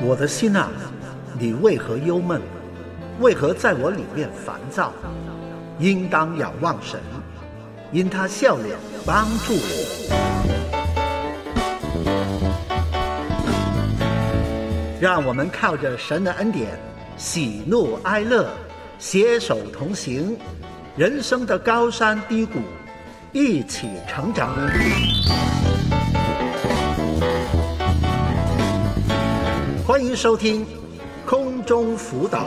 我的心啊，你为何忧闷？为何在我里面烦躁？应当仰望神，因他笑脸帮助我。让我们靠着神的恩典，喜怒哀乐，携手同行，人生的高山低谷，一起成长。欢迎收听空中辅导。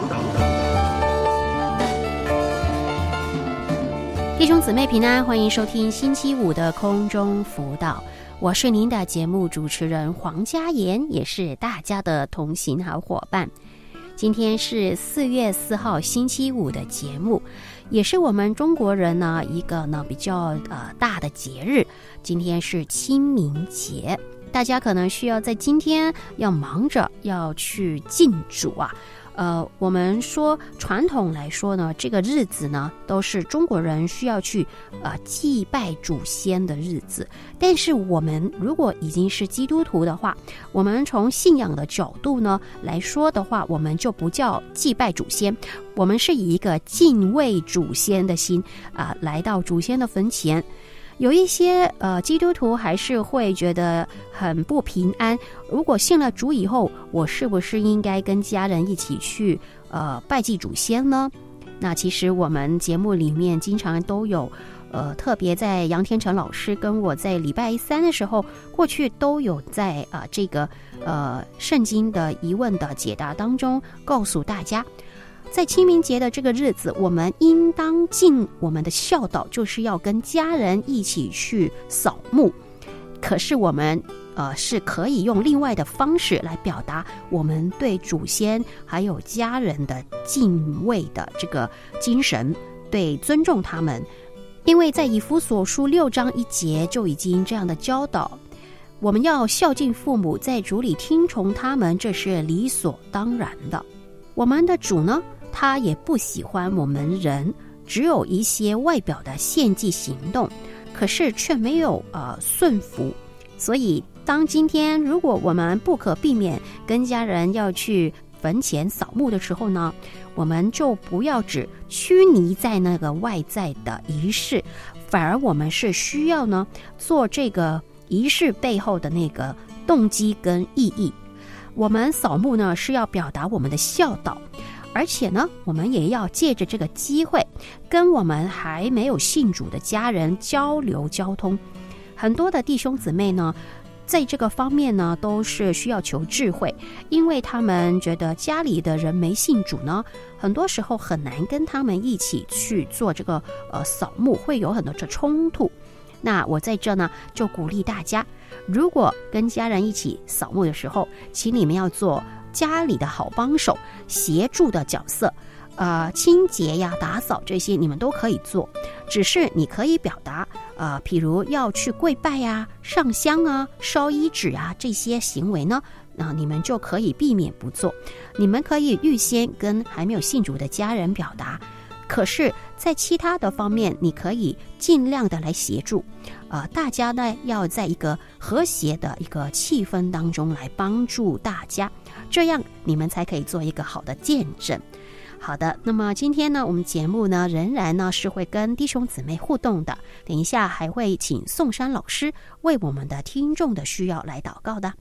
弟兄姊妹平安，欢迎收听星期五的空中辅导。我是您的节目主持人黄嘉妍，也是大家的同行好伙伴。今天是4月4号星期五的节目，也是我们中国人呢一个比较大的节日。今天是清明节，大家可能需要在今天要忙着要去敬主啊。我们说传统来说呢，这个日子呢都是中国人需要去祭拜祖先的日子。但是我们如果已经是基督徒的话，我们从信仰的角度呢来说的话，我们就不叫祭拜祖先，我们是以一个敬畏祖先的心来到祖先的坟前。有一些基督徒还是会觉得很不平安，如果信了主以后，我是不是应该跟家人一起去拜祭祖先呢？那其实我们节目里面经常都有特别在杨天成老师跟我在礼拜三的时候，过去都有在这个圣经的疑问的解答当中告诉大家，在清明节的这个日子，我们应当尽我们的孝道，就是要跟家人一起去扫墓。可是我们是可以用另外的方式来表达我们对祖先还有家人的敬畏的这个精神，对尊重他们。因为在以弗所书6章1节就已经这样的教导，我们要孝敬父母，在主里听从他们，这是理所当然的。我们的主呢，他也不喜欢我们人只有一些外表的献祭行动，可是却没有顺服。所以当今天如果我们不可避免跟家人要去坟前扫墓的时候呢，我们就不要只拘泥在那个外在的仪式，反而我们是需要呢做这个仪式背后的那个动机跟意义。我们扫墓呢是要表达我们的孝道，而且呢我们也要借着这个机会跟我们还没有信主的家人交流交通。很多的弟兄姊妹呢在这个方面呢都是需要求智慧，因为他们觉得家里的人没信主呢，很多时候很难跟他们一起去做这个扫墓，会有很多的冲突。那我在这呢就鼓励大家，如果跟家人一起扫墓的时候，请你们要做家里的好帮手，协助的角色，清洁呀、打扫这些你们都可以做，只是你可以表达譬如要去跪拜呀、上香啊、烧衣纸啊这些行为呢，你们就可以避免不做。你们可以预先跟还没有信主的家人表达，可是在其他的方面你可以尽量的来协助，大家呢要在一个和谐的一个气氛当中来帮助大家，这样你们才可以做一个好的见证。好的，那么今天呢我们节目呢仍然呢是会跟弟兄姊妹互动的，等一下还会请宋山老师为我们的听众的需要来祷告的。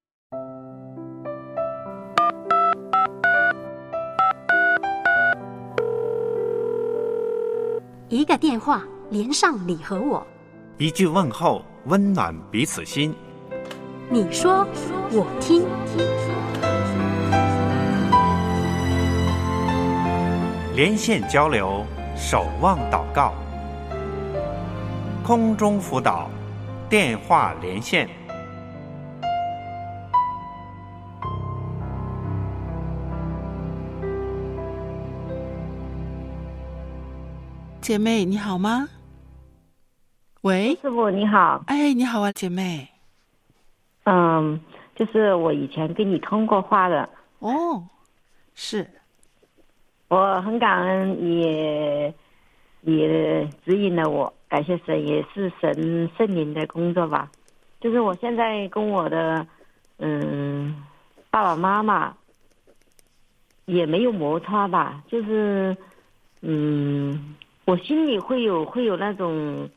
一个电话连上你和我， 一句问候温暖彼此心。 你说我听。 连线交流，守望祷告，空中辅导，电话连线。 姐妹你好吗？喂， 师傅你好。 哎，你好啊，姐妹。 就是我以前跟你通过话的。 哦，是。 我很感恩也指引了我，感谢神，也是神圣灵的工作吧。就是我现在跟我的爸爸妈妈也没有摩擦吧，就是我心里会有那种，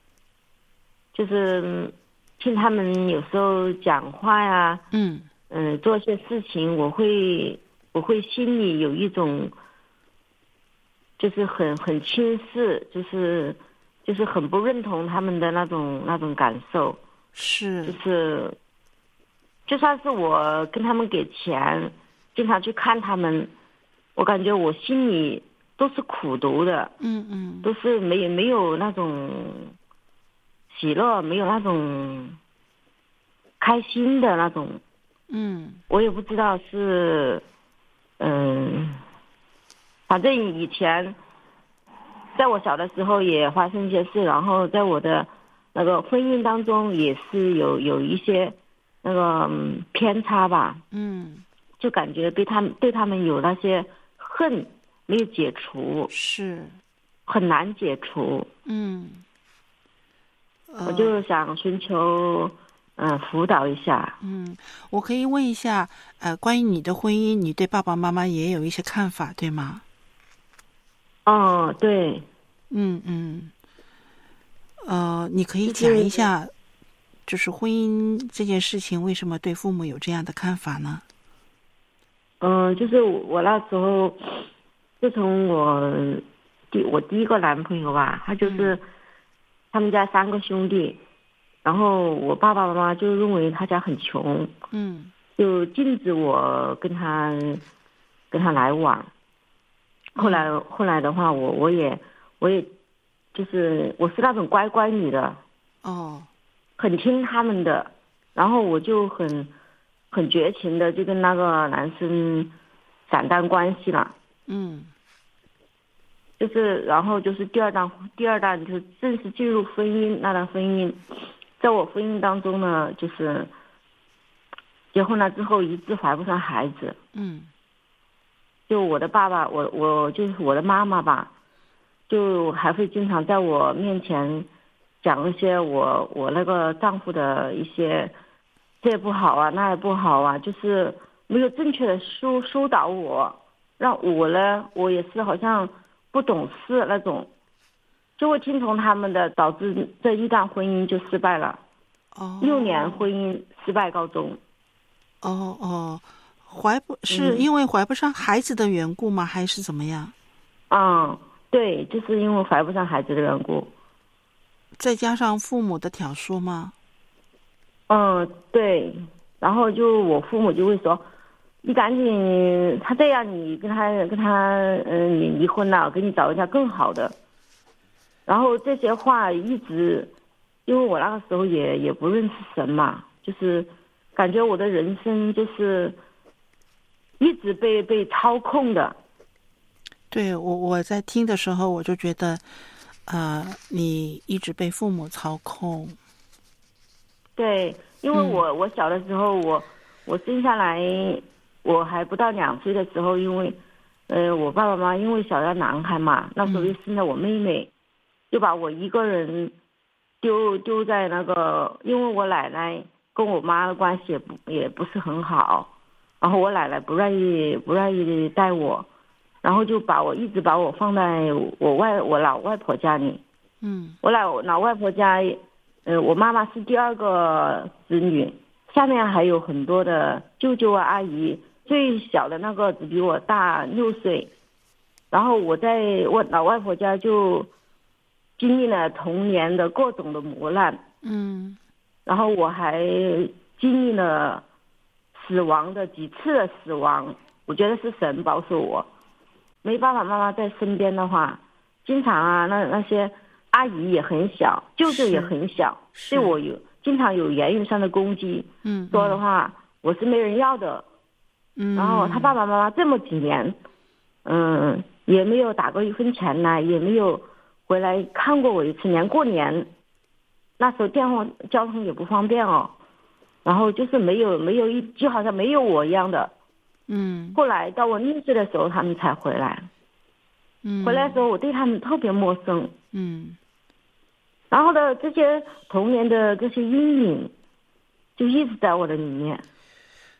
就是听他们有时候讲话呀，做一些事情，我会心里有一种，就是很轻视，就是很不认同他们的那种感受， 是， 就算是我跟他们给钱，经常去看他们，我感觉我心里都是苦读的，都是没有那种喜乐，没有那种开心的那种，我也不知道是，反正以前在我小的时候也发生一些事，然后在我的那个婚姻当中也是有一些那个偏差吧，就感觉对他们有那些恨没有解除， 是很难解除。我就想寻求辅导一下。 我可以问一下，关于你的婚姻，你对爸爸妈妈也有一些看法，对吗？ 哦，对。 你可以讲一下，就是婚姻这件事情，为什么对父母有这样的看法呢？ 就是我那时候，自从我第一个男朋友吧，他就是他们家3个兄弟，然后我爸爸妈妈就认为他家很穷，就禁止我跟他来往。后来的话，我也就是我是那种乖乖女的，很听他们的，然后我就很绝情的就跟那个男生斩断关系了。就是然后就是第二段就正式进入婚姻，那段婚姻，在我婚姻当中呢，就是结婚了之后一直怀不上孩子。就我的爸爸，我就是我的妈妈吧，就还会经常在我面前讲一些我那个丈夫的一些这也不好啊，那也不好啊，就是没有正确的疏导我，让我呢，我也是好像不懂事那种，就会听从他们的，导致这一段婚姻就失败了。6年婚姻失败告终。 是因为怀不上孩子的缘故吗？还是怎么样？ 对，就是因为怀不上孩子的缘故。 再加上父母的挑唆吗？ 对，然后就我父母就会说，你赶紧，他这样你跟他你离婚了，我给你找一下更好的。然后这些话一直，因为我那个时候也不认识神嘛，就是感觉我的人生就是一直被操控的。 对，我在听的时候我就觉得你一直被父母操控。 对，因为我小的时候我生下来我还不到2岁的时候，因为我爸爸妈妈因为小的男孩嘛，那时候又生了我妹妹，就把我一个人丢在那个，因为我奶奶跟我妈的关系也不是很好，然后我奶奶不愿意带我，然后就一直把我放在我老外婆家里。我老外婆家，我妈妈是第2个子女，下面还有很多的舅舅啊阿姨，最小的那个只比我大6岁。然后我在我老外婆家就经历了童年的各种的磨难。然后我还经历了死亡的几次的死亡，我觉得是神保守我。没爸爸妈妈在身边的话，经常啊那些阿姨也很小，舅舅也很小，对我经常有言语上的攻击。说的话我是没人要的。然后他爸爸妈妈这么几年，也没有打过1分钱来，也没有回来看过我一次，连过年那时候电话交通也不方便哦，然后就是没有就好像没有我一样的。后来到我6岁的时候他们才回来。回来的时候我对他们特别陌生。然后的这些童年的这些阴影就一直在我的里面。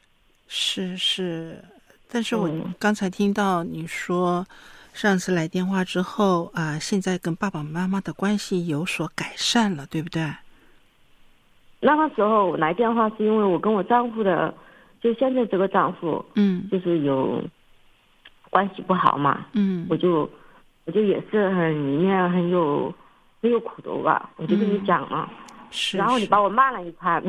是，但是我刚才听到你说，上次来电话之后现在跟爸爸妈妈的关系有所改善了，对不对？ 那个时候我来电话是因为我跟我丈夫的，就现在这个丈夫，就是有关系不好嘛，我就也是里面很有苦头吧，我就跟你讲了， 是， 然后你把我骂了一番。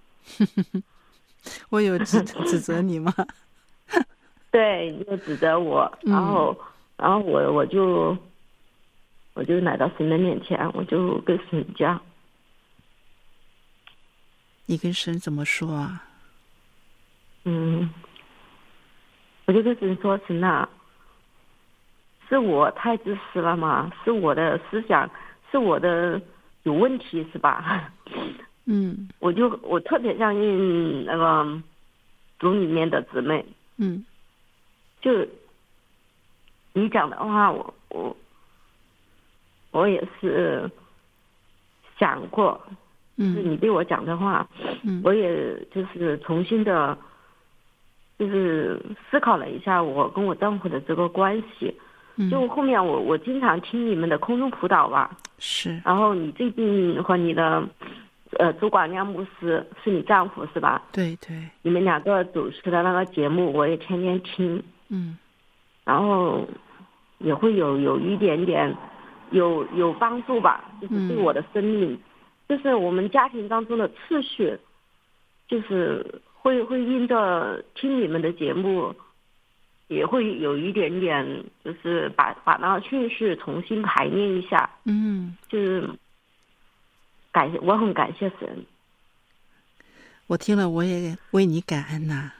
我有指责你吗？ 对，你就指责我，然后我就来到神的面前，我就跟神讲。 你跟神怎么说啊？ 我就跟神说，神啊，是我太自私了吗？是我的思想，是我的有问题是吧？我特别相信那个组里面的姊妹，就你讲的话，我也是想过，就是你对我讲的话，我也就是重新的，就是思考了一下我跟我丈夫的这个关系。就后面我经常听你们的空中辅导吧， 是， 然后你最近和你的主管亮牧师是你丈夫是吧？ 对， 你们两个主持的那个节目我也天天听，然后也会有一点点有帮助吧，就是对我的生命，就是我们家庭当中的次序，就是会因着听你们的节目，也会有一点点，就是把那个顺序重新排练一下，就是我很感谢神。 我听了我也为你感恩呐，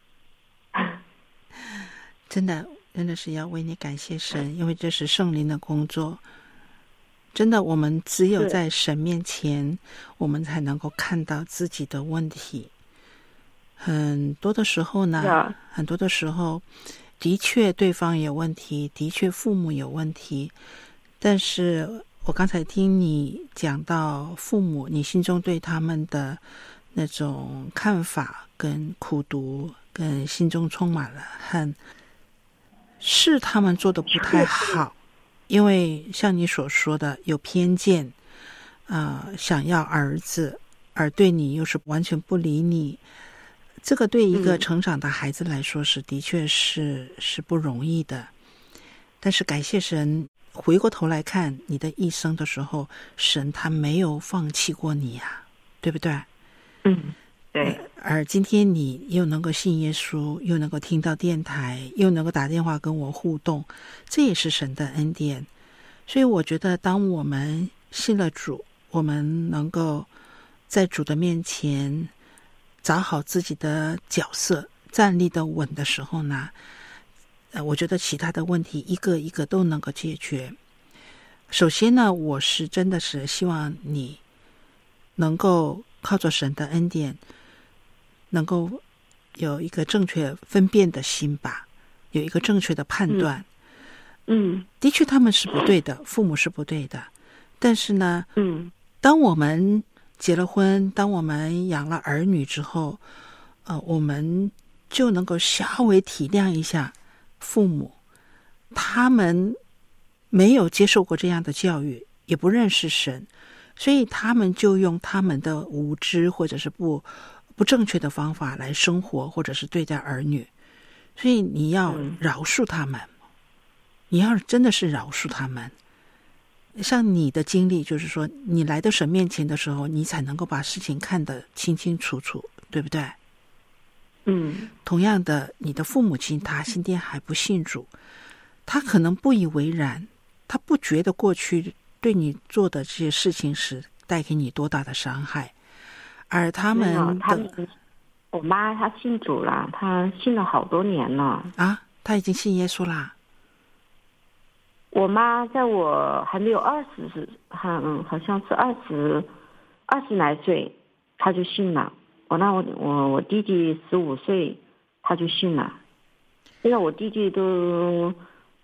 真的是要为你感谢神，因为这是圣灵的工作。真的，我们只有在神面前，我们才能够看到自己的问题。很多的时候呢，的确对方有问题，的确父母有问题，但是我刚才听你讲到父母，你心中对他们的那种看法跟苦毒，跟心中充满了恨，是他们做的不太好，因为像你所说的有偏见，想要儿子，而对你又是完全不理你，这个对一个成长的孩子来说的确是不容易的。但是感谢神，回过头来看你的一生的时候，神他没有放弃过你呀，对不对？ 对。 而今天你又能够信耶稣，又能够听到电台，又能够打电话跟我互动，这也是神的恩典。所以我觉得当我们信了主，我们能够在主的面前找好自己的角色，站立的稳的时候呢，我觉得其他的问题一个一个都能够解决。首先呢，我是真的是希望你能够靠着神的恩典，能够有一个正确分辨的心吧，有一个正确的判断。的确他们是不对的，父母是不对的，但是呢，当我们结了婚，当我们养了儿女之后，我们就能够稍微体谅一下父母，他们没有接受过这样的教育，也不认识神，所以他们就用他们的无知或者是不正确的方法来生活，或者是对待儿女。所以你要饶恕他们，你要真的是饶恕他们。像你的经历，就是说你来到神面前的时候，你才能够把事情看得清清楚楚，对不对？同样的，你的父母亲他今天还不信主，他可能不以为然，他不觉得过去对你做的这些事情是带给你多大的伤害，而他们的我妈她信主了，她信了好多年了啊，她已经信耶稣啦。 我妈在我还没有20，好像是20来岁，她就信了。我弟弟15岁，他就信了。现在我弟弟都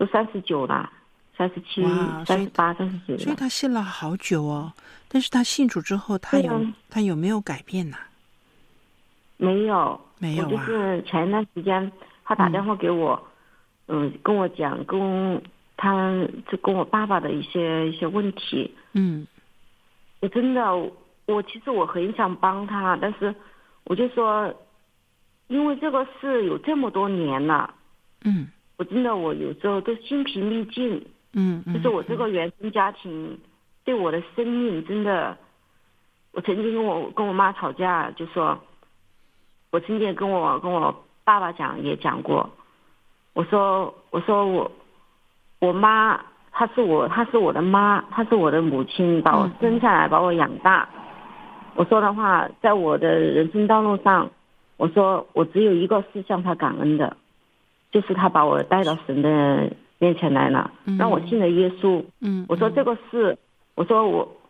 39了，37、38、39了。 所以他信了好久哦。但是他信主之后，他有没有改变呢？ 没有， 没有啊。 我就是前一段时间他打电话给我，跟我讲跟我爸爸的一些问题。我真的，其实我很想帮他，但是我就说，因为这个事有这么多年了，我真的我有时候都心疲力尽。就是我这个原生家庭对我的生命真的，我曾经跟我妈吵架，就说，我曾经跟我爸爸也讲过，我说我妈她是我的妈，她是我的母亲，把我生下来，把我养大。我说的话，在我的人生道路上，我说我只有一个是向她感恩的，就是她把我带到神的面前来了，让我信了耶稣。我说这个事，我说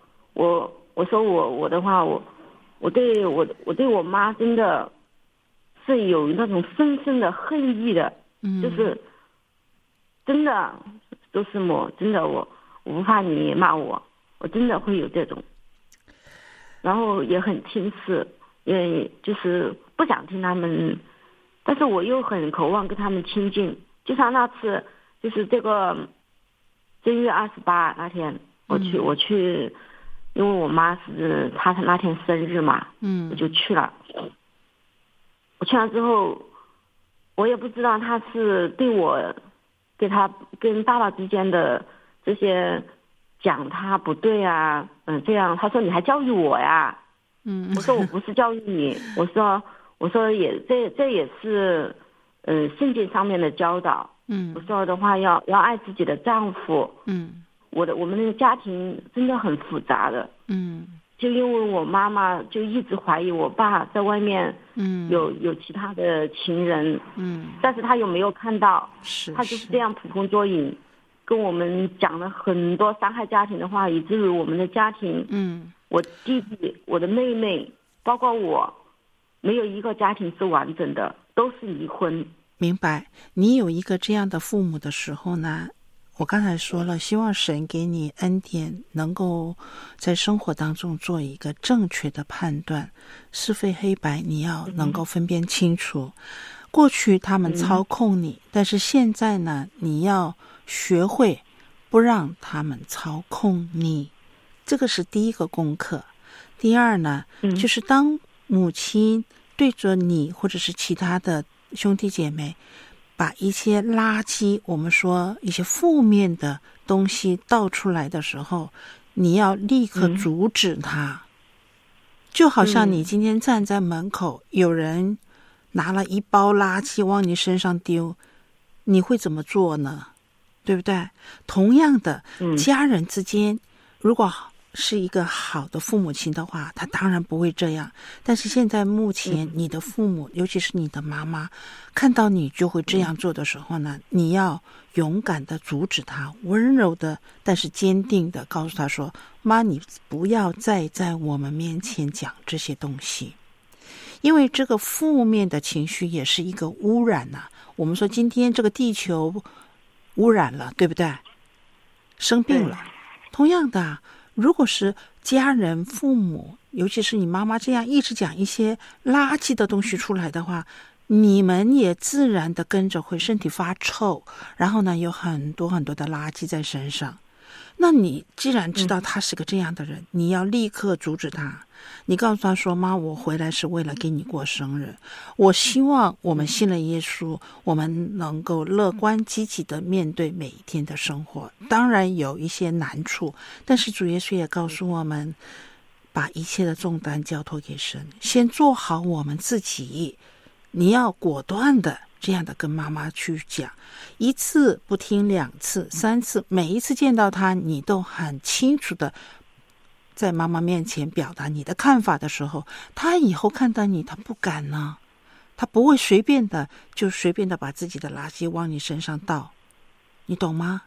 我的话，我对我妈真的是有那种深深的恨意的，就是真的都是真的我不怕你骂我真的会有这种，然后也很轻视，也就是不想听他们，但是我又很渴望跟他们亲近。就像那次，就是这个正月28那天，我去，因为我妈是她那天生日嘛，我就去了。我去了之后，我也不知道他是对我跟爸爸之间的这些讲他不对啊，这样他说你还教育我呀，我说我不是教育你，我说也这也是圣经上面的教导，我说的话要爱自己的丈夫，我们的家庭真的很复杂的，就因为我妈妈就一直怀疑我爸在外面有其他的情人，但是他又没有看到，他就是这样捕风捉影，跟我们讲了很多伤害家庭的话，以至于我们的家庭，我弟弟、我的妹妹，包括我，没有一个家庭是完整的，都是离婚。 明白。你有一个这样的父母的时候呢，我刚才说了，希望神给你恩典，能够在生活当中做一个正确的判断，是非黑白你要能够分辨清楚。过去他们操控你，但是现在呢，你要学会不让他们操控你，这个是第一个功课。第二呢，就是当母亲对着你或者是其他的兄弟姐妹把一些垃圾，我们说一些负面的东西倒出来的时候，你要立刻阻止他。就好像你今天站在门口，有人拿了一包垃圾往你身上丢，你会怎么做呢？对不对？同样的，家人之间如果是一个好的父母亲的话，他当然不会这样。但是现在目前你的父母，尤其是你的妈妈，看到你就会这样做的时候呢，你要勇敢的阻止他，温柔的但是坚定的告诉他说，妈，你不要再在我们面前讲这些东西。因为这个负面的情绪也是一个污染啊。我们说今天这个地球污染了，对不对？生病了。同样的，如果是家人、父母，尤其是你妈妈这样一直讲一些垃圾的东西出来的话，你们也自然的跟着会身体发臭，然后呢有很多很多的垃圾在身上。那你既然知道他是个这样的人，你要立刻阻止他。你告诉他说，妈，我回来是为了给你过生日，我希望我们信了耶稣，我们能够乐观积极的面对每一天的生活。当然有一些难处，但是主耶稣也告诉我们，把一切的重担交托给神，先做好我们自己。你要果断的这样的跟妈妈去讲，一次不听，2次、3次，每一次见到他，你都很清楚的在妈妈面前表达你的看法的时候，他以后看到你，他不敢呢，他不会随便的把自己的垃圾往你身上倒，你懂吗？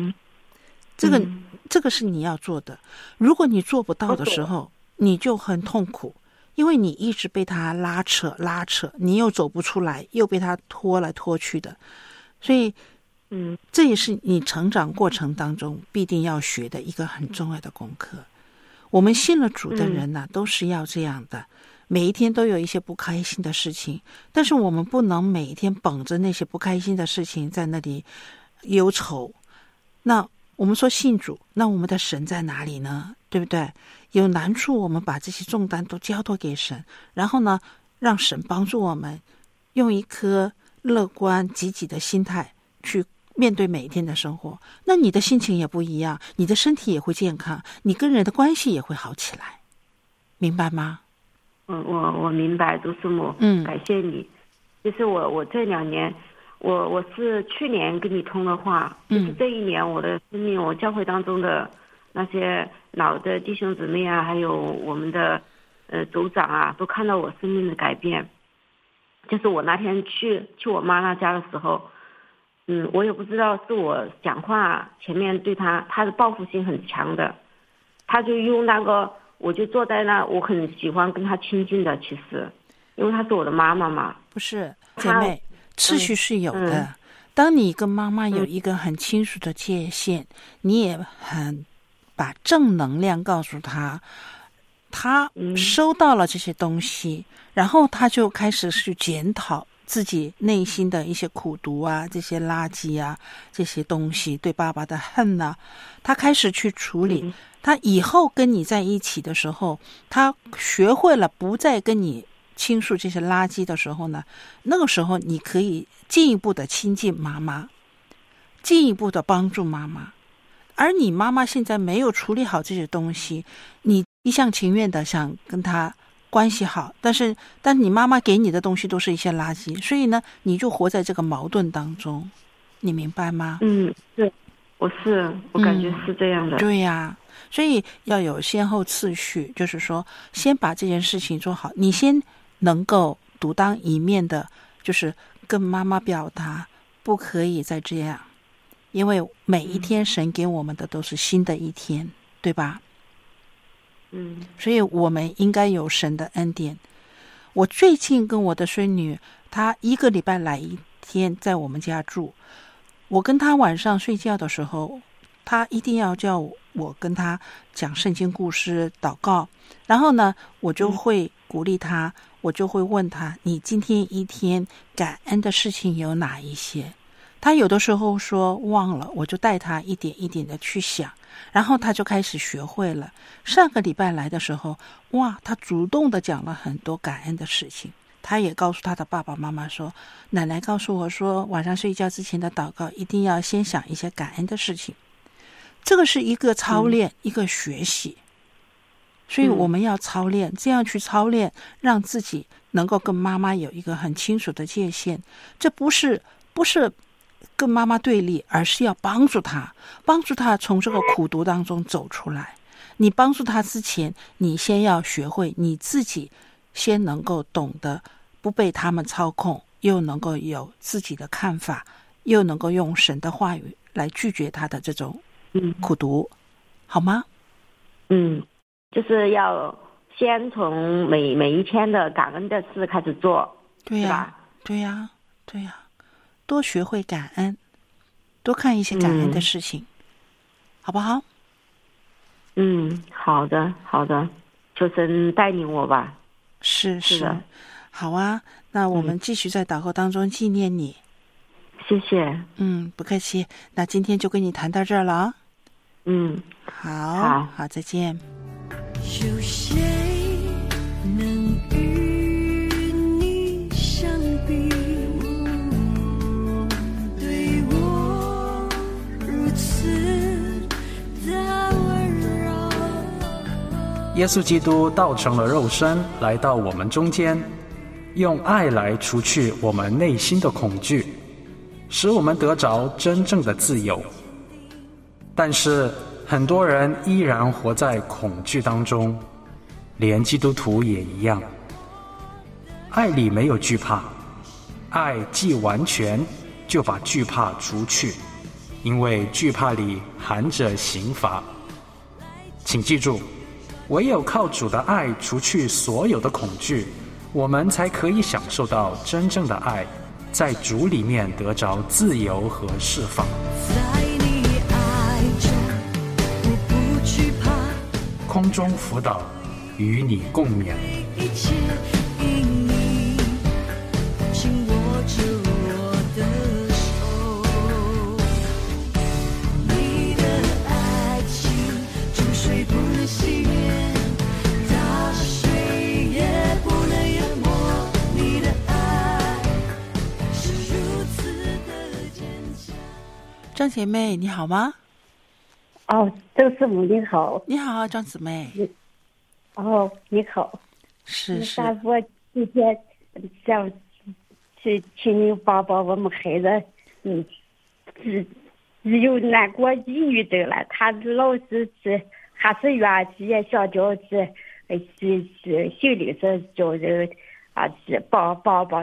这个是你要做的。如果你做不到的时候，你就很痛苦，因为你一直被他拉扯，你又走不出来，又被他拖来拖去的，所以这也是你成长过程当中必定要学的一个很重要的功课。我们信了主的人呢，都是要这样的， 每一天都有一些不开心的事情，但是我们不能每一天捧着那些不开心的事情在那里忧愁。那我们说信主，那我们的神在哪里呢？对不对？有难处我们把这些重担都交托给神，然后呢让神帮助我们用一颗乐观积极的心态去面对每一天的生活。那你的心情也不一样，你的身体也会健康，你跟人的关系也会好起来，明白吗？ 我明白，朱师母，感谢你。就是我这2年，我是去年跟你通了话，就是这1年我的生命，我教会当中的那些老的弟兄姊妹啊，还有我们的组长啊，都看到我生命的改变。就是我那天去我妈那家的时候，我也不知道是我讲话前面对他的报复心很强的，他就用那个，我就坐在那，我很喜欢跟他亲近的，其实因为她是我的妈妈嘛。 不是，姐妹，次序是有的。当你跟妈妈有一个很清楚的界限，你也很把正能量告诉她，她收到了这些东西，然后她就开始去检讨自己内心的一些苦毒啊，这些垃圾啊，这些东西对爸爸的恨啊，她开始去处理。她以后跟你在一起的时候，她学会了不再跟你倾诉这些垃圾的时候呢，那个时候你可以进一步的亲近妈妈，进一步的帮助妈妈。而你妈妈现在没有处理好这些东西，你一厢情愿的想跟她关系好，但你妈妈给你的东西都是一些垃圾，所以呢你就活在这个矛盾当中，你明白吗？ 对，我感觉是这样的。 对呀，所以要有先后次序，就是说先把这件事情做好，你先能够独当一面的，就是跟妈妈表达不可以再这样，因为每一天神给我们的都是新的一天，对吧？所以我们应该有神的恩典。我最近跟我的孙女，她1个礼拜来1天在我们家住，我跟她晚上睡觉的时候，她一定要叫我跟她讲圣经故事祷告，然后呢我就会鼓励她，我就会问她，你今天一天感恩的事情有哪一些？她有的时候说忘了，我就带她一点一点的去想，然后她就开始学会了。上个礼拜来的时候，哇，她主动的讲了很多感恩的事情。她也告诉她的爸爸妈妈说，奶奶告诉我说，晚上睡觉之前的祷告一定要先想一些感恩的事情。这个是一个操练，一个学习。所以我们要操练，这样去操练，让自己能够跟妈妈有一个很清楚的界限。这不是跟妈妈对立，而是要帮助她从这个苦毒当中走出来。你帮助她之前，你先要学会你自己先能够懂得不被他们操控，又能够有自己的看法，又能够用神的话语来拒绝他的这种苦毒，好吗？ 就是要先从每一天的感恩的事开始做。对呀， 对呀，多学会感恩，多看一些感恩的事情，好不好？ 好的，求神带领我吧。 是的，好啊。那我们继续在祷告当中纪念你。 谢谢。 不客气。那今天就跟你谈到这儿了啊。好，再见。 有谁能与你相比？对我如此的温柔。 耶稣基督道成了肉身，来到我们中间，用爱来除去我们内心的恐惧，使我们得着真正的自由。但是很多人依然活在恐惧当中，连基督徒也一样。爱里没有惧怕，爱既完全，就把惧怕除去，因为惧怕里含着刑罚。请记住，唯有靠主的爱除去所有的恐惧，我们才可以享受到真正的爱，在主里面得着自由和释放。空中辅导，与你共勉。 一切因你，紧握着我的手。你的爱情注水不能熄灭，大水也不能淹没。你的爱是如此的坚强。 张姐妹你好吗？ 哦，周师傅你好。 你好，张姊妹。 哦，你好。 是。 大伯今天想去请您帮帮我们孩子，有那个抑郁症了，他老是还是原计也想叫心理上叫人帮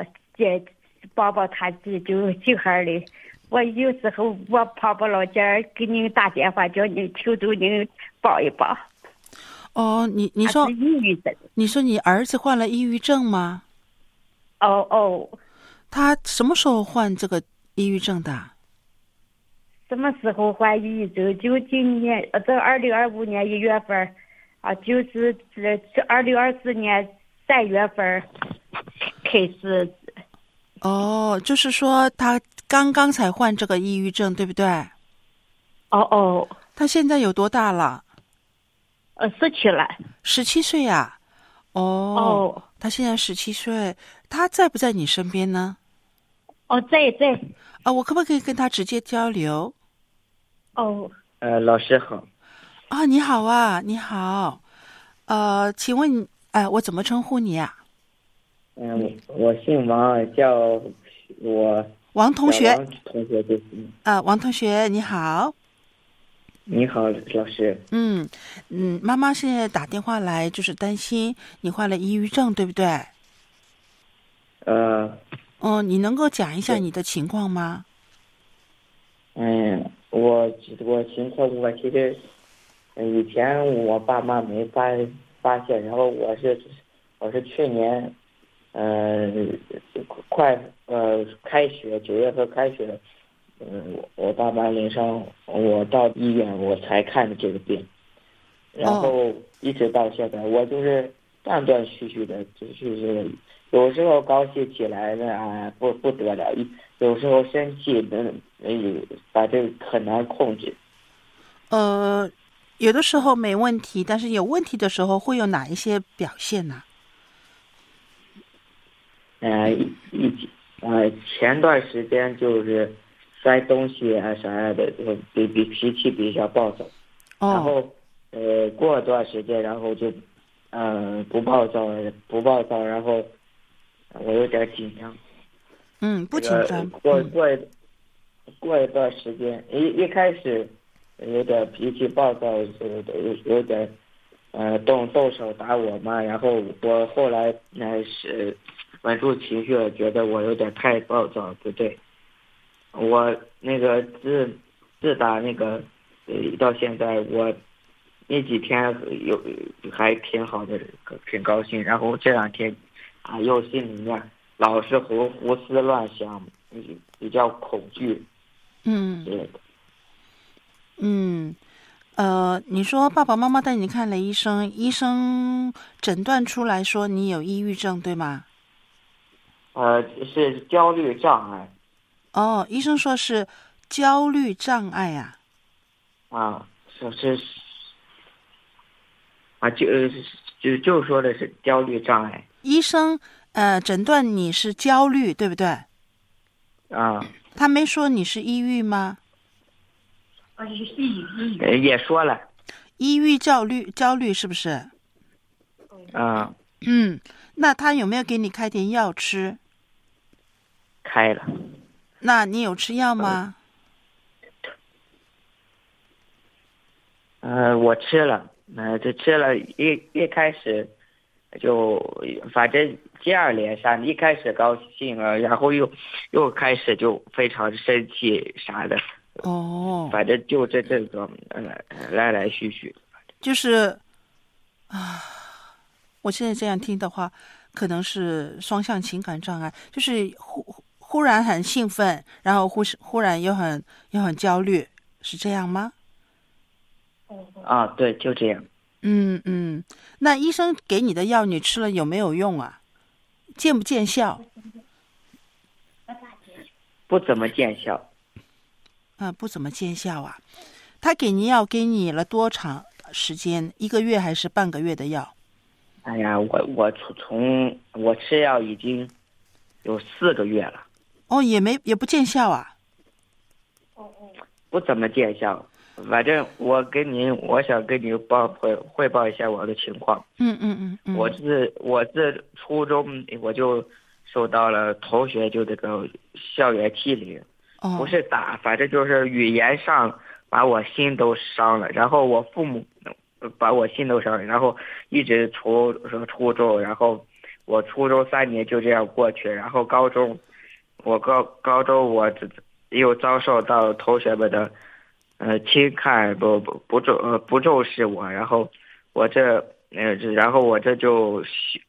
他就小孩的。我有时候我跑不了劲儿，给您打电话叫您求求您帮一帮。 哦，你说抑郁症？ 你说你儿子患了抑郁症吗？ 哦， 他什么时候患这个抑郁症的？ 什么时候患抑郁症？就今年这2025年1月份啊，就是2024年3月份开始。 哦，就是说他刚刚才患这个抑郁症，对不对？ 哦， 他现在有多大了 ？17了。 17岁啊？哦，他现在17岁，他在不在你身边呢？ 哦，在。 我可不可以跟他直接交流？ 哦。 老师好。 啊，你好啊，你好。请问我怎么称呼你啊？ 我姓王，叫我王同学。 王同学就行。 王同学你好。 你好，老师。 妈妈现在打电话来，就是担心你患了抑郁症，对不对？你能够讲一下你的情况吗？ 我情况我其实以前我爸妈没发现，然后我是去年开学9月份开学，我爸妈领上我到医院，我才看的这个病，然后一直到现在，我就是断断续续的，就是有时候高兴起来呢不得了，有时候生气把这个很难控制。 有的时候没问题，但是有问题的时候会有哪一些表现呢？ 前段时间就是摔东西啥的，脾气比较暴躁。然后过段时间，然后就不暴躁，然后我有点紧张。 不紧张。 过一段时间，一开始有点脾气暴躁，有点动手打我妈，然后我后来是稳住情绪了，觉得我有点太暴躁，不对。我那个自打那个到现在，我那几天还挺好的，挺高兴。然后这2天又心里面老是胡思乱想，比较恐惧。之类的。你说爸爸妈妈带你看了医生，医生诊断出来说你有抑郁症，对吗？ 是焦虑障碍。 医生说是焦虑障碍啊。 就说的是焦虑障碍。 医生诊断你是焦虑，对不对？他没说你是抑郁吗？ 也说了。 抑郁焦虑是不是？那他有没有给你开点药吃？ 开了。 那你有吃药吗？ 我吃了，这吃了一开始就反正接二连三，一开始高兴了，然后又开始就非常生气啥的。反正就这种来来去去。就是我现在这样听的话，可能是双向情感障碍，就是忽然很兴奋，然后忽然又很焦虑，是这样吗？ 对，就这样。 那医生给你的药你吃了有没有用啊？见不见效？ 不怎么见效。 不怎么见效啊。他给你药给你了多长时间？1个月还是半个月的药？ 哎呀，我吃药已经有4个月了。 也不见效啊？ 不怎么见效。反正我想跟你汇报一下我的情况。我是初中我就受到了同学就这个校园欺凌，不是打，反正就是语言上把我心都伤了，然后我父母把我心都伤了，然后一直初中，然后我初中3年就这样过去，然后高中我又遭受到同学们的轻看，不重视我，然后我这就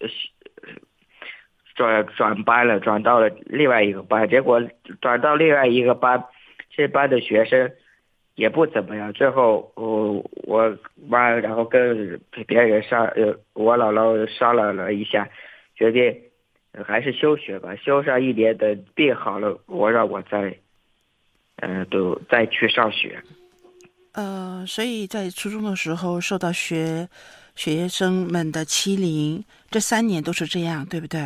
转班了，转到了另外一个班，结果转到另外一个班，这班的学生也不怎么样，最后我妈然后跟别人我姥姥商量了一下，决定还是休学吧，休上1年，等病好了，让我再去上学。 所以在初中的时候受到学生们的欺凌，这3年都是这样，对不对？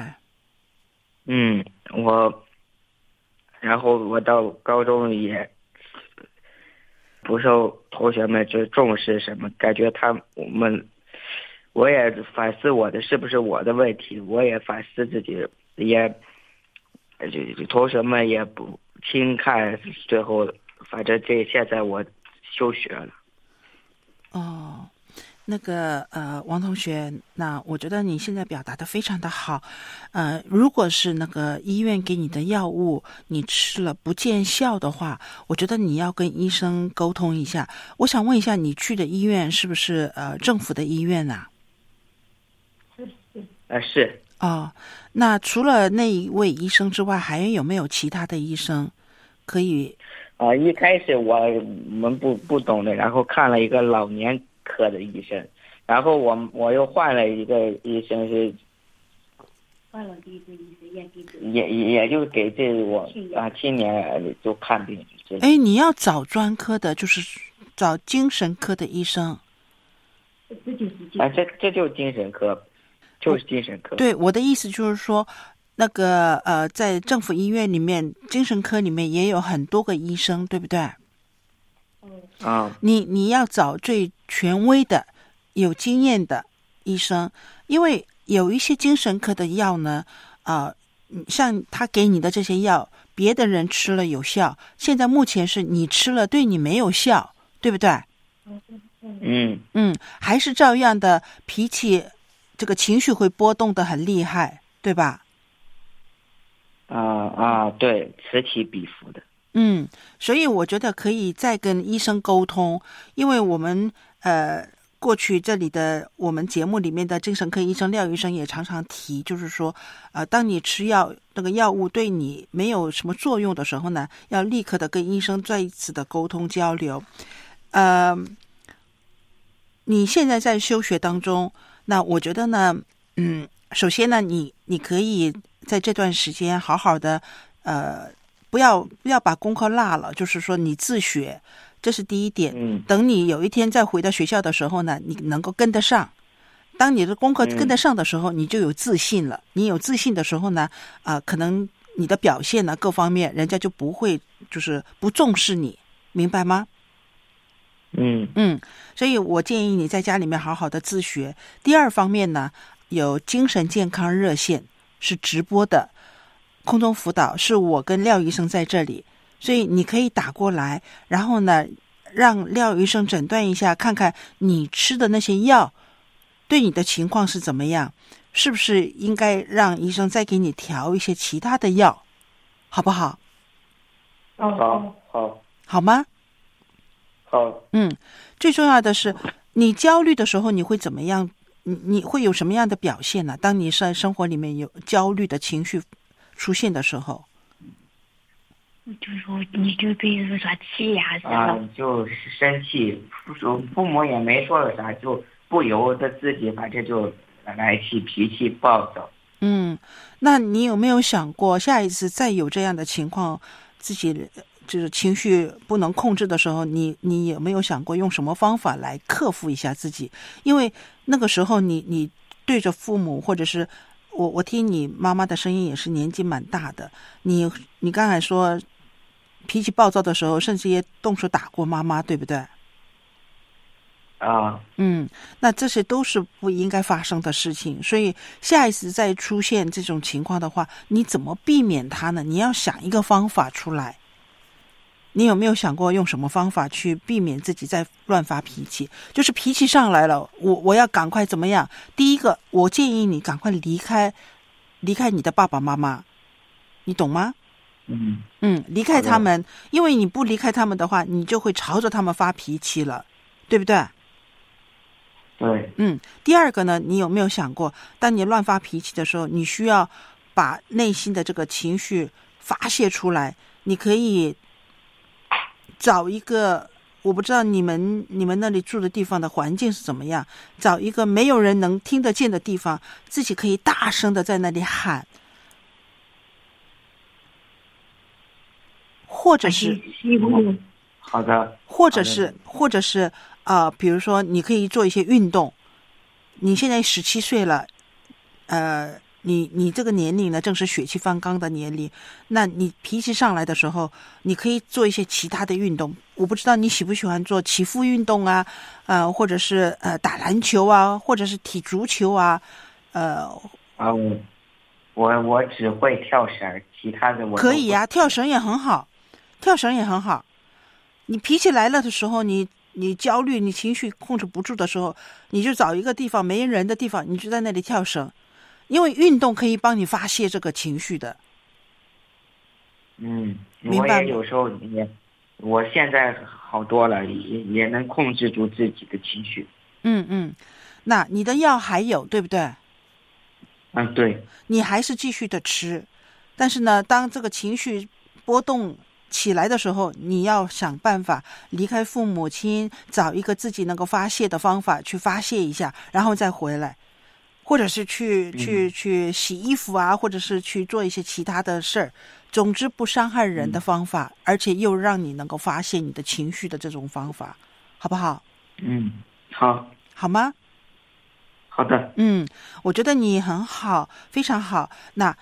然后我到高中也不受同学们就重视什么，感觉我也反思我的是不是我的问题，我也反思自己，同学们也不轻看，最后反正现在我休学了。 那个王同学，那我觉得你现在表达的非常的好。如果是那个医院给你的药物你吃了不见效的话，我觉得你要跟医生沟通一下。我想问一下，你去的医院是不是政府的医院啊？ 是。 那除了那一位医生之外，还有没有其他的医生可以？ 一开始我们不懂的，然后看了一个老年科的医生，然后我又换了一个医生，换了第一个医生也就给这我青年就看病。 你要找专科的，就是找精神科的医生。 这就是精神科，就是精神科。 对，我的意思就是说，那个在政府医院里面，精神科里面也有很多个医生，对不对？你要找最权威的、有经验的医生，因为有一些精神科的药呢，像他给你的这些药，别的人吃了有效，现在目前是你吃了对你没有效，对不对？还是照样的脾气，这个情绪会波动的很厉害，对吧？ 对，此起彼伏的。 所以我觉得可以再跟医生沟通，因为我们过去这里的我们节目里面的精神科医生廖医生也常常提，就是说当你吃药那个药物对你没有什么作用的时候呢，要立刻的跟医生再一次的沟通交流。你现在在休学当中，那我觉得呢首先呢你可以在这段时间好好的不要把功课落了，就是说你自学，这是第一点。等你有一天再回到学校的时候呢，你能够跟得上。当你的功课跟得上的时候，你就有自信了。你有自信的时候呢，可能你的表现呢各方面，人家就不会就是不重视你，明白吗？所以我建议你在家里面好好的自学。第二方面呢，有精神健康热线是直播的。空中辅导是我跟廖医生在这里，所以你可以打过来，然后呢让廖医生诊断一下，看看你吃的那些药对你的情况是怎么样，是不是应该让医生再给你调一些其他的药，好不好？好吗？ 好。 最重要的是你焦虑的时候你会怎么样？你会有什么样的表现呢？当你在生活里面有焦虑的情绪出现的时候， 你就比如说气呀， 就生气，父母也没说了啥， 不由得自己，反正就来气，脾气暴躁。 那你有没有想过，下一次再有这样的情况，自己就是情绪不能控制的时候，你有没有想过用什么方法来克服一下自己？因为那个时候你对着父母，或者是我听你妈妈的声音也是年纪蛮大的，你刚才说脾气暴躁的时候，甚至也动手打过妈妈，对不对？那这些都是不应该发生的事情，所以下一次再出现这种情况的话，你怎么避免它呢？你要想一个方法出来。你有没有想过用什么方法去避免自己再乱发脾气？就是脾气上来了，我要赶快怎么样？第一个，我建议你赶快离开你的爸爸妈妈，你懂吗？离开他们，因为你不离开他们的话，你就会朝着他们发脾气了，对不对？ 对。 第二个呢，你有没有想过，当你乱发脾气的时候，你需要把内心的这个情绪发泄出来。你可以找一个，我不知道你们那里住的地方的环境是怎么样，找一个没有人能听得见的地方，自己可以大声的在那里喊，或者是好的， 或者是比如说你可以做一些运动。你现在17岁了，你这个年龄呢，正是血气方刚的年龄。那你脾气上来的时候，你可以做一些其他的运动。我不知道你喜不喜欢做起伏运动啊，或者是打篮球啊，或者是踢足球啊， 我只会跳绳，其他的我可以呀，跳绳也很好。你脾气来了的时候，你焦虑，你情绪控制不住的时候，你就找一个地方没人的地方，你就在那里跳绳，因为运动可以帮你发泄这个情绪的。 我也有时候我现在好多了，也能控制住自己的情绪。 那你的药还有，对不对？ 对。 你还是继续的吃，但是呢，当这个情绪波动起来的时候，你要想办法离开父母亲，找一个自己能够发泄的方法去发泄一下，然后再回来，或者是去洗衣服啊，或者是去做一些其他的事儿。总之不伤害人的方法，而且又让你能够发泄你的情绪的这种方法，好不好？ 好吗？ 好的。 我觉得你很好，非常好。那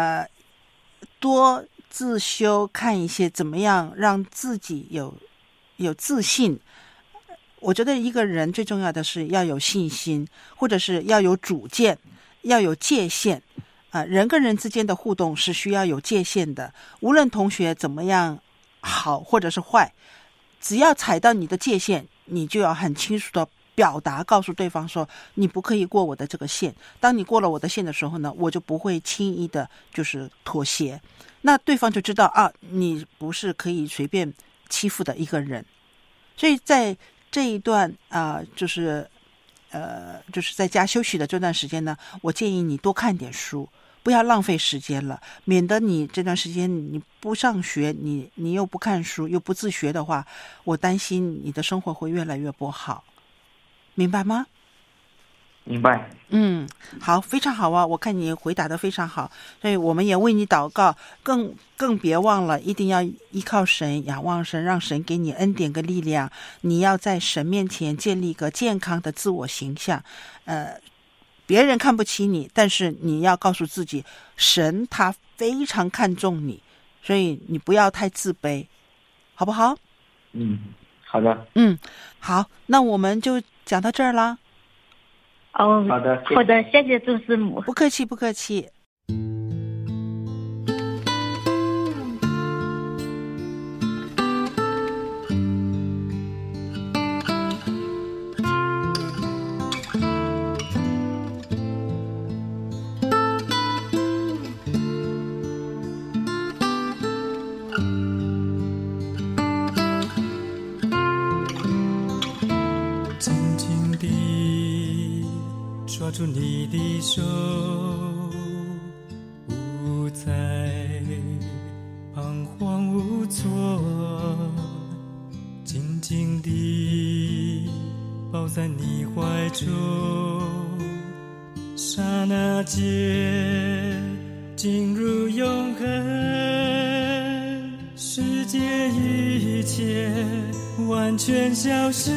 多自修，看一些怎么样让自己有自信。我觉得一个人最重要的是要有信心，或者是要有主见，要有界限。人跟人之间的互动是需要有界限的，无论同学怎么样好或者是坏，只要踩到你的界限，你就要很清楚的表达，告诉对方说你不可以过我的这个线。当你过了我的线的时候呢，我就不会轻易的就是妥协。那对方就知道你不是可以随便欺负的一个人。所以在这一段就是在家休息的这段时间呢，我建议你多看点书，不要浪费时间了，免得你这段时间你不上学，你又不看书又不自学的话，我担心你的生活会越来越不好，明白吗？ 明白。 好，非常好啊！我看你回答得非常好，所以我们也为你祷告，更别忘了一定要依靠神，仰望神，让神给你恩典跟力量。你要在神面前建立一个健康的自我形象。别人看不起你，但是你要告诉自己，神他非常看重你，所以你不要太自卑，好不好？ 好的。 好，那我们就讲到这儿啦。 好的， 好的，谢谢朱师母。 不客气，不客气。 抓住你的手，不再彷徨无措，紧紧地抱在你怀中，刹那间进入永恒，世界一切完全消失，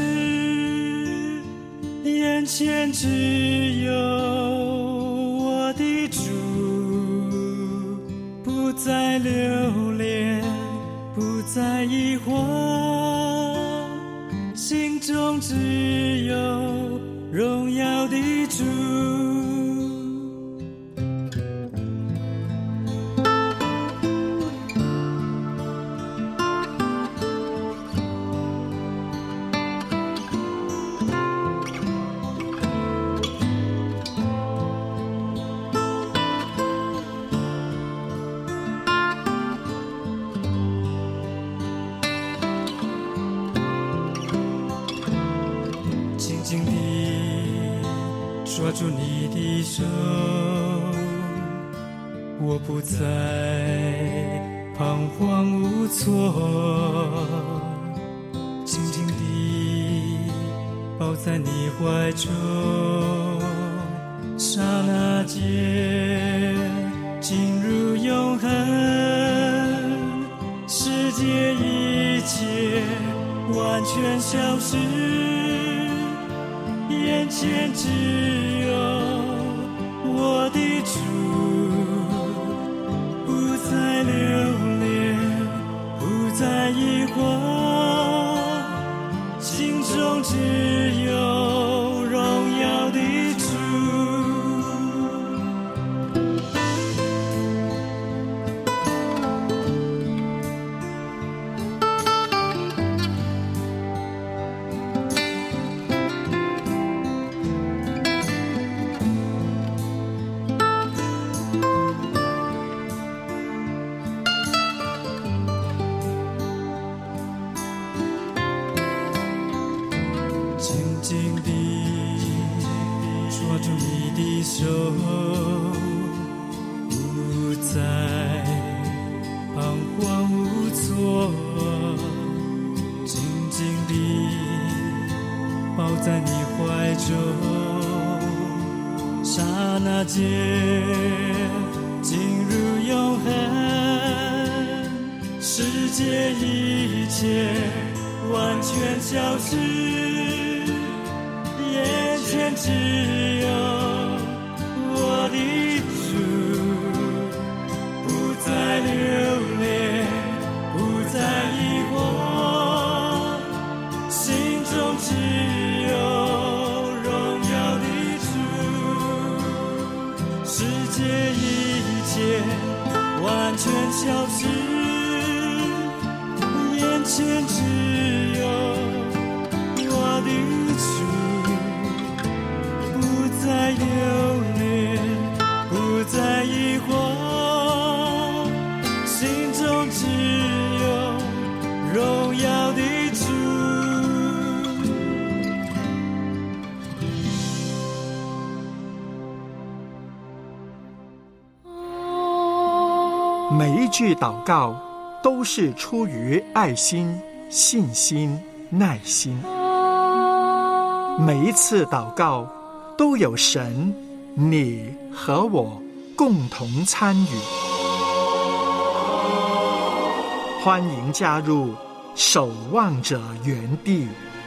眼前只有我的主，不再留恋，不再疑惑，心中只有荣耀的主。抓住你的手，我不再彷徨无措，紧紧地抱在你怀中，刹那间进入永恒，世界一切完全消失，眼前只有我的主，不再留恋，不再疑惑，心中只有荣耀的主。手不再彷徨无措，紧紧地抱在你怀中，刹那间进入永恒，世界一切完全消失，眼前只有我的主，不再留恋，不再疑惑，心中只有荣耀的主，世界一切完全消失，眼前只有我的主，不再留恋，不再疑惑，心中只有荣耀的主。 每一句祷告都是出于爱心、信心、耐心。每一次祷告都有神、你和我共同参与。欢迎加入守望者园地。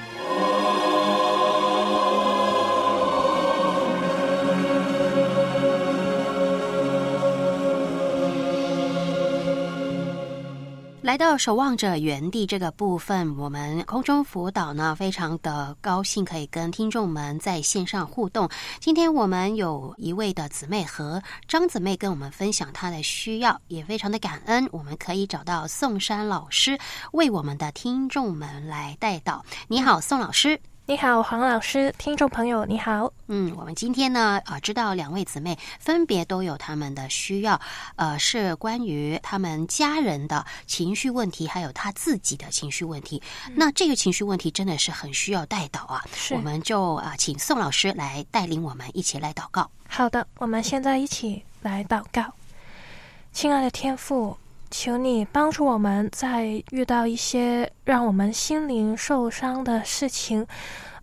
来到守望者园地这个部分，我们空中辅导呢非常的高兴可以跟听众们在线上互动。今天我们有一位的姊妹和张姊妹跟我们分享她的需要，也非常的感恩我们可以找到宋珊老师为我们的听众们来代祷。你好，宋老师。 你好，黄老师，听众朋友你好。 我们今天呢知道两位姊妹分别都有他们的需要，是关于他们家人的情绪问题，还有他自己的情绪问题。那这个情绪问题真的是很需要代祷啊，我们就请宋老师来带领我们一起来祷告。 好的，我们现在一起来祷告。亲爱的天父，求你帮助我们在遇到一些让我们心灵受伤的事情，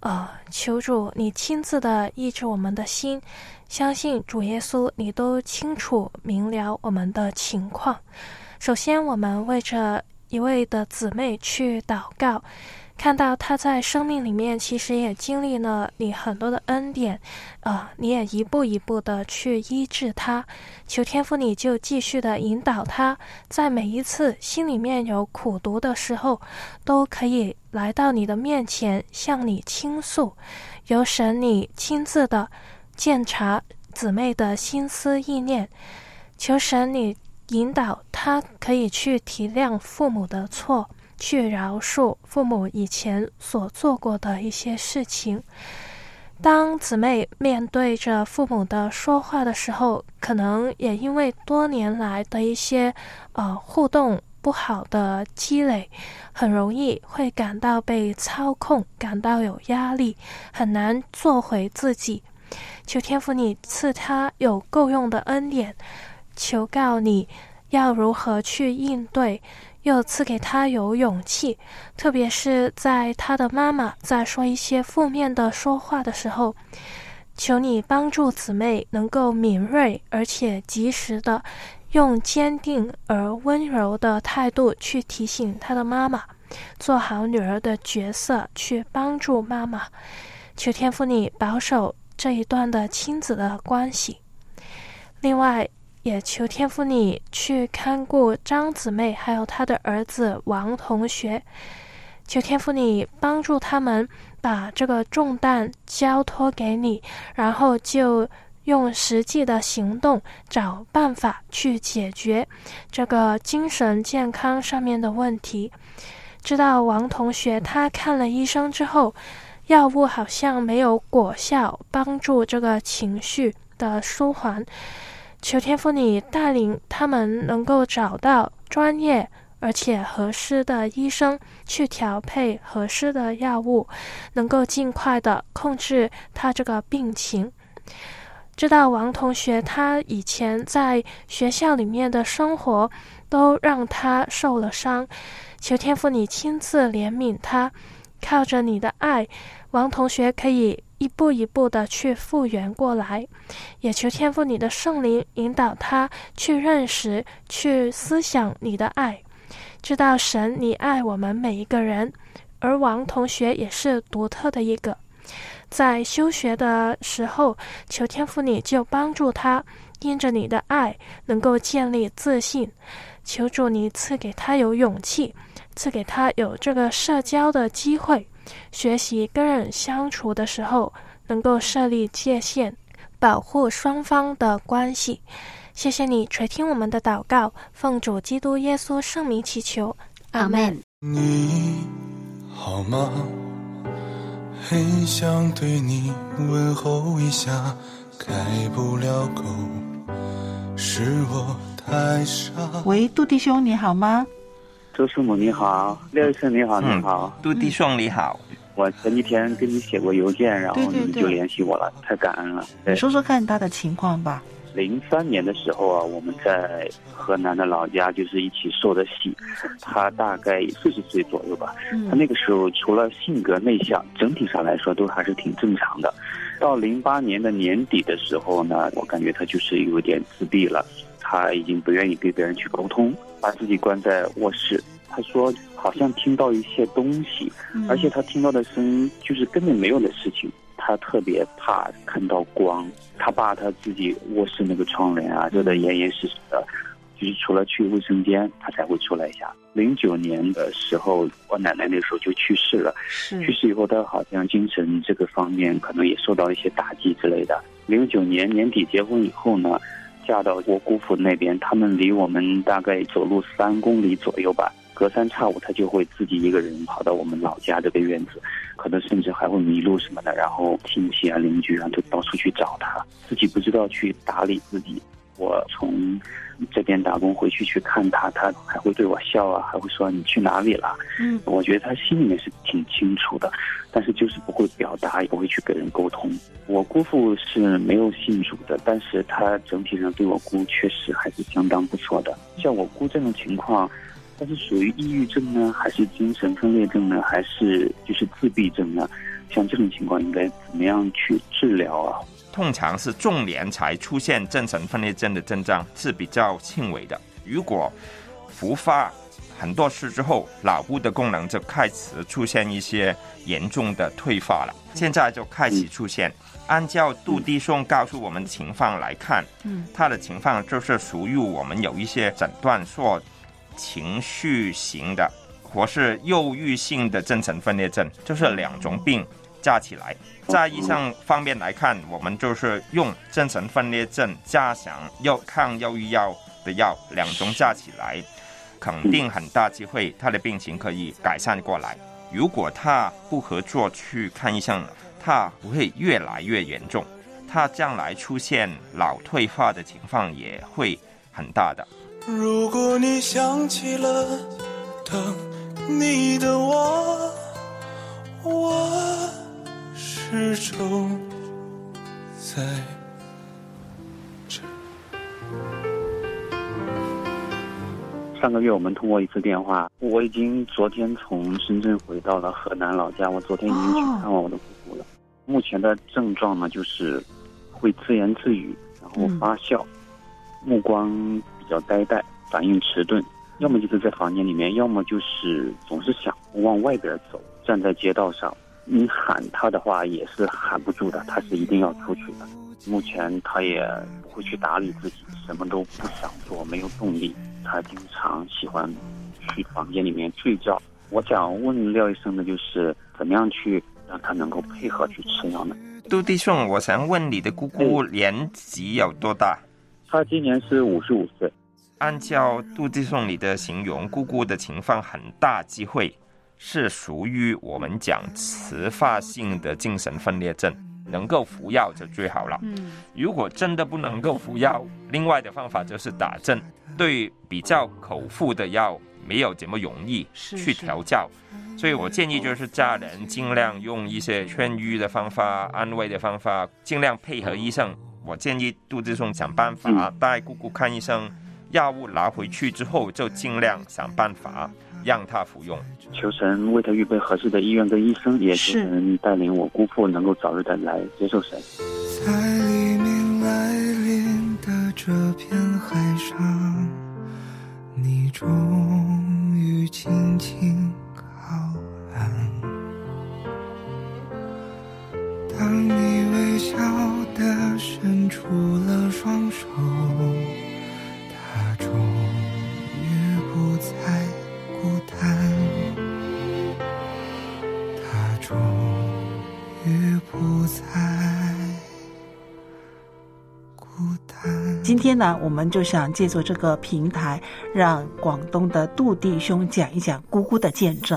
求主你亲自的医治我们的心，相信主耶稣你都清楚明了我们的情况。首先我们为着一位的姊妹去祷告，看到她在生命里面其实也经历了你很多的恩典，你也一步一步的去医治她。求天父你就继续的引导她，在每一次心里面有苦毒的时候，都可以来到你的面前向你倾诉，由神你亲自的鉴察姊妹的心思意念，求神你引导她可以去体谅父母的错，去饶恕父母以前所做过的一些事情。当姊妹面对着父母的说话的时候，可能也因为多年来的一些互动不好的积累，很容易会感到被操控，感到有压力，很难做回自己。求天父你赐他有够用的恩典，求告你要如何去应对，又赐给他有勇气，特别是在他的妈妈在说一些负面的说话的时候，求你帮助姊妹能够敏锐而且及时的用坚定而温柔的态度去提醒他的妈妈，做好女儿的角色，去帮助妈妈。求天父你保守这一段的亲子的关系。另外也求天父你去看顾张姊妹还有她的儿子王同学，求天父你帮助他们把这个重担交托给你，然后就用实际的行动找办法去解决这个精神健康上面的问题。知道王同学他看了医生之后，药物好像没有果效，帮助这个情绪的舒缓，求天父你带领他们能够找到专业而且合适的医生去调配合适的药物，能够尽快的控制他这个病情。知道王同学他以前在学校里面的生活都让他受了伤，求天父你亲自怜悯他，靠着你的爱，王同学可以一步一步的去复原过来，也求天父你的圣灵引导他去认识，去思想你的爱，知道神你爱我们每一个人，而王同学也是独特的一个。在休学的时候，求天父你就帮助他，因着你的爱能够建立自信，求主你赐给他有勇气，赐给他有这个社交的机会，学习跟人相处的时候能够设立界限，保护双方的关系。谢谢你垂听我们的祷告，奉主基督耶稣圣名祈求，阿们。 你好吗？很想对你问候一下，开不了口，是我太傻。 喂，杜弟兄你好吗？ 周师母你好，廖医生你好，你好， 杜弟兄你好。 我前几天跟你写过邮件，然后你就联系我了，太感恩了。 你说说看他的情况吧。 03年的时候啊，我们在河南的老家就是一起受的洗，他大概40岁左右吧。他那个时候除了性格内向，整体上来说都还是挺正常的。到08年的年底的时候呢，我感觉他就是有点自闭了，他已经不愿意跟别人去沟通，把自己关在卧室。他说好像听到一些东西，而且他听到的声音就是根本没有的事情。他特别怕看到光，他把他自己卧室那个窗帘啊遮得严严实实的，就是除了去卫生间他才会出来一下。09年的时候，我奶奶那时候就去世了，去世以后他好像精神这个方面可能也受到一些打击之类的。09年年底结婚以后呢，嫁到我姑父那边，他们离我们大概走路3公里左右吧，隔3差5他就会自己一个人跑到我们老家这个院子，可能甚至还会迷路什么的，然后亲戚啊邻居啊就到处去找他，自己不知道去打理自己。我从这边打工回去看他，他还会对我笑啊，还会说你去哪里了。我觉得他心里面是挺清楚的，但是就是不会表达，也不会去跟人沟通。我姑父是没有信主的，但是他整体上对我姑确实还是相当不错的。像我姑这种情况，它是属于抑郁症呢，还是精神分裂症呢，还是就是自闭症呢？ 像这种情况应该怎么样去治疗啊？ 通常是中年才出现精神分裂症的症状，是比较轻微的。如果复发很多次之后，脑部的功能就开始出现一些严重的退化了。现在就开始出现，按照杜迪松告诉我们的情况来看，他的情况就是属于我们有一些诊断说情绪型的或是忧郁性的精神分裂症，就是2种病加起来。在医生方面来看，我们就是用精神分裂症加上抗忧郁药的药2种加起来，肯定很大机会他的病情可以改善过来。如果他不合作去看医生，他会越来越严重，他将来出现脑退化的情况也会很大的。 如果你想起了等你的我始终在这。 上个月我们通过一次电话，我已经昨天从深圳回到了河南老家，我昨天已经去看望我的姑姑了。目前的症状呢，就是会自言自语，然后发笑，目光比较呆呆，反应迟钝，要么就是在房间里面，要么就是总是想往外边走，站在街道上，你喊他的话也是喊不住的，他是一定要出去的。目前他也不会去打理自己，什么都不想做，没有动力，他经常喜欢去房间里面睡觉。我想问廖医生的就是怎么样去让他能够配合去吃药呢？ 杜迪松，我想问你的姑姑年纪有多大？ 她今年是55岁。 按照杜迪松你的形容，姑姑的情况很大机会是属于我们讲迟发性的精神分裂症，能够服药就最好了。如果真的不能够服药，另外的方法就是打针。对比较口服的药没有这么容易去调教，所以我建议就是家人尽量用一些劝喻的方法、安慰的方法，尽量配合医生。我建议杜志松想办法带姑姑看医生，药物拿回去之后就尽量想办法让他服用。 求神为他预备合适的医院跟医生，也求神带领我姑父能够早日的来接受神。 在黎明来临的这片海上，你终于轻轻靠岸。当你微笑地伸出了双手，他终于不再孤单，他终于不再孤单。 今天呢，我们就想借助这个平台，让广东的杜弟兄讲一讲姑姑的见证。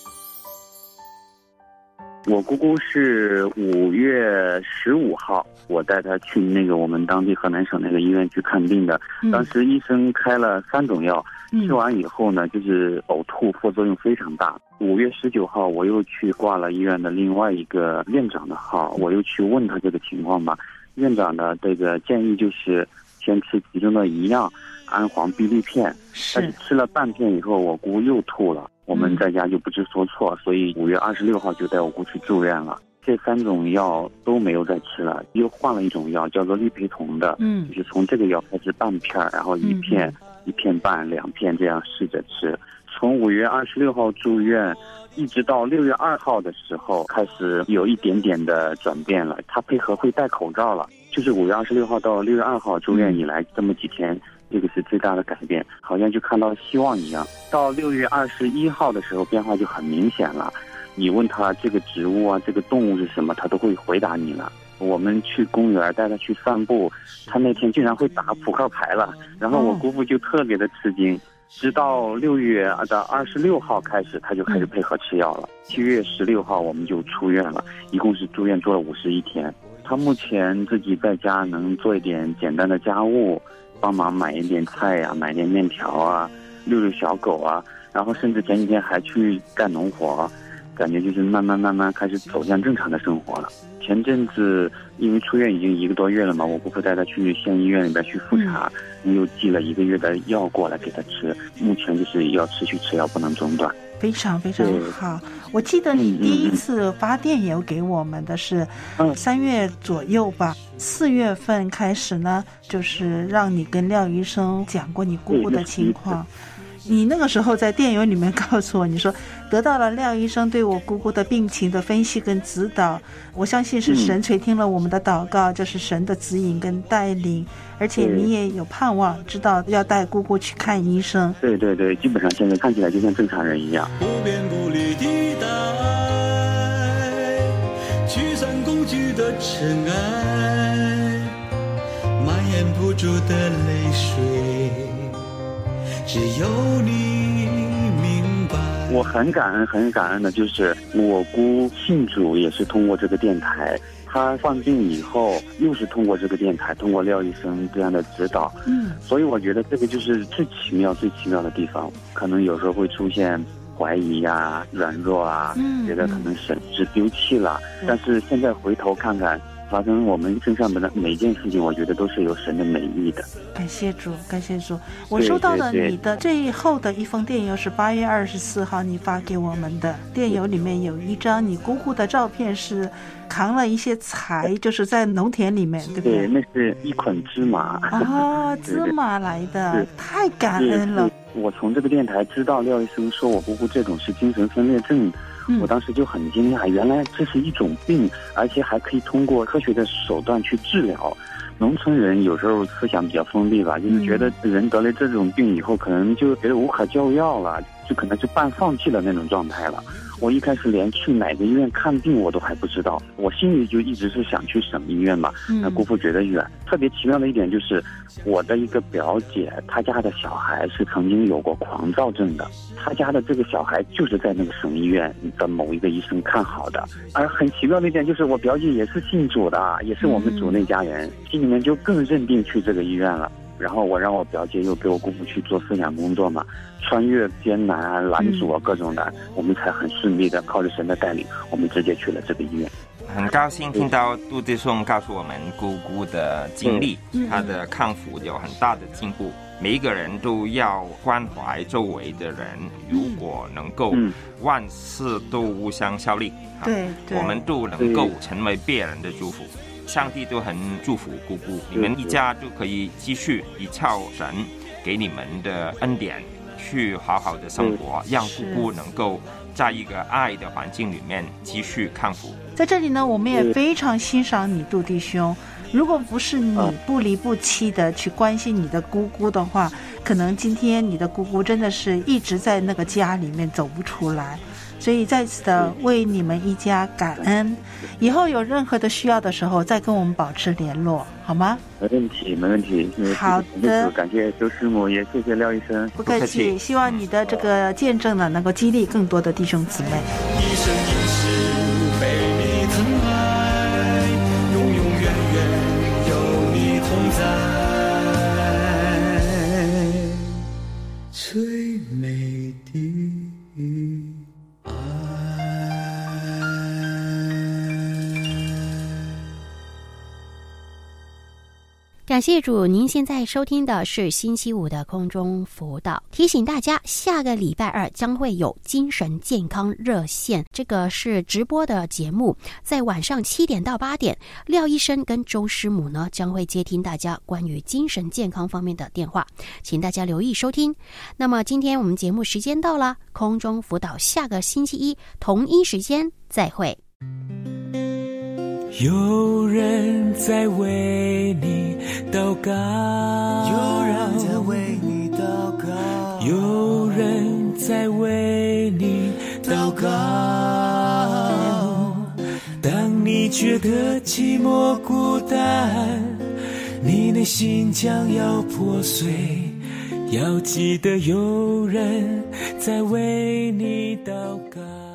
我姑姑是5月15号，我带她去那个我们当地河南省那个医院去看病的。当时医生开了3种药，吃完以后呢，就是呕吐，副作用非常大。5月19号，我又去挂了医院的另外一个院长的号，我又去问他这个情况吧。院长的这个建议就是先吃其中的一样氨黄必利片，但是吃了半片以后，我姑又吐了。我们在家就不知所措，所以5月26号就带我姑去住院了。这3种药都没有再吃了，又换了一种药，叫做氯培酮的，就是从这个药开始半片，然后1片、1片半、2片这样试着吃。从5月26号住院，一直到6月2号的时候，开始有一点点的转变了。他配合会戴口罩了，就是5月26号到6月2号住院以来这么几天。这个是最大的改变，好像就看到希望一样。到6月21号的时候，变化就很明显了。你问他这个植物啊，这个动物是什么，他都会回答你了。我们去公园带他去散步，他那天竟然会打扑克牌了，然后我姑父就特别的吃惊。直到6月的26号开始，他就开始配合吃药了。7月16号我们就出院了，一共是住院做了51天。他目前自己在家能做一点简单的家务，帮忙买一点菜呀，买点面条啊，遛遛小狗啊，然后甚至前几天还去干农活。 感觉就是慢慢开始走向正常的生活了。前阵子因为出院已经1个多月了嘛，我姑父带他去县医院里边去复查，又寄了1个月的药过来给他吃，目前就是要持续吃药，不能中断。 非常非常好。我记得你第一次发电邮给我们的是3月左右吧，4月份开始呢，就是让你跟廖医生讲过你姑姑的情况。你那个时候在电邮里面告诉我，你说得到了廖医生对我姑姑的病情的分析跟指导，我相信是神垂听了我们的祷告，这是神的指引跟带领，而且你也有盼望，知道要带姑姑去看医生。 对对对，基本上现在看起来就像正常人一样。 不变不离的爱，驱散恐惧的尘埃，蔓延不住的泪水，只有你明白。 我很感恩的就是我姑信主也是通过这个电台，她患病以后又是通过这个电台，通过廖医生这样的指导，所以我觉得这个就是最奇妙的地方。可能有时候会出现怀疑啊、软弱啊，觉得可能神是丢弃了，但是现在回头看看发生我们身上的每一件事情，我觉得都是有神的美意的。 感谢主，感谢主。我收到了你的最后的一封电邮，是8月24号你发给我们的电邮，里面有一张你姑姑的照片，是扛了一些柴，就是在农田里面，对不对？ 对，那是一捆芝麻。 芝麻来的，太感恩了。 我从这个电台知道廖医生说我姑姑这种是精神分裂症，我当时就很惊讶，原来这是一种病，而且还可以通过科学的手段去治疗。农村人有时候思想比较封闭吧，就是觉得人得了这种病以后，可能就觉得无可救药了，就可能就半放弃了那种状态了。我一开始连去哪个医院看病我都还不知道，我心里就一直是想去省医院嘛，那姑父觉得远。特别奇妙的一点就是我的一个表姐，她家的小孩是曾经有过狂躁症的，她家的这个小孩就是在那个省医院的某一个医生看好的。而很奇妙的一点就是我表姐也是信主的，也是我们主内家人，心里面就更认定去这个医院了。然后我让我表姐又给我姑父去做思想工作嘛，穿越艰难啊、拦阻啊各种难，我们才很顺利的靠着神的带领，我们直接去了这个医院。 很高兴听到杜弟兄告诉我们姑姑的经历，她的康复有很大的进步。每一个人都要关怀周围的人，如果能够万事都互相效力， 对， 我们都能够成为别人的祝福。上帝都很祝福姑姑，你们一家都可以继续依靠神给你们的恩典去好好的生活，让姑姑能够在一个爱的环境里面继续康复。 在这里呢，我们也非常欣赏你杜弟兄，如果不是你不离不弃的去关心你的姑姑的话，可能今天你的姑姑真的是一直在那个家里面走不出来。所以在此的为你们一家感恩，以后有任何的需要的时候再跟我们保持联络，好吗？ 没问题。 好的， 感谢周师母，也谢谢廖医生。 不客气，希望你的这个见证呢，能够激励更多的弟兄姊妹。 一生一世被你疼爱，永永远远有你同在，最美的感谢主，您现在收听的是星期五的空中辅导。提醒大家，下个礼拜2将会有精神健康热线，这个是直播的节目，在晚上7点到8点，廖医生跟周师母呢将会接听大家关于精神健康方面的电话，请大家留意收听。那么今天我们节目时间到了，空中辅导下个星期一同一时间再会。 有人在为你祷告，有人在为你祷告，有人在为你祷告。当你觉得寂寞孤单，你内心将要破碎，要记得有人在为你祷告。